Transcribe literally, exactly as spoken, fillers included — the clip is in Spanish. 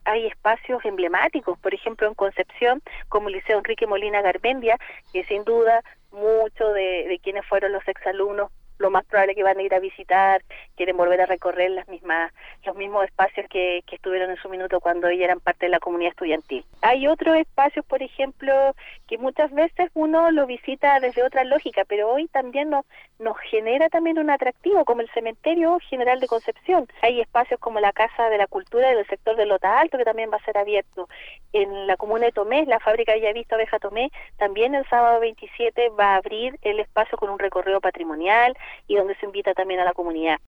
hay espacios emblemáticos, por ejemplo en Concepción, como el Liceo Enrique Molina Garmendia, que sin duda muchos de, de quienes fueron los exalumnos, lo más probable que van a ir a visitar, quieren volver a recorrer las mismas, los mismos espacios que, que estuvieron en su minuto cuando ellos eran parte de la comunidad estudiantil. Hay otros espacios, por ejemplo, que muchas veces uno lo visita desde otra lógica, pero hoy también nos, nos genera también un atractivo, como el Cementerio General de Concepción. Hay espacios como la Casa de la Cultura del sector de Lota Alto, que también va a ser abierto. En la comuna de Tomé, la fábrica ya visto Abeja Tomé, también el sábado veintisiete va a abrir el espacio con un recorrido patrimonial y donde se invita también a la comunidad.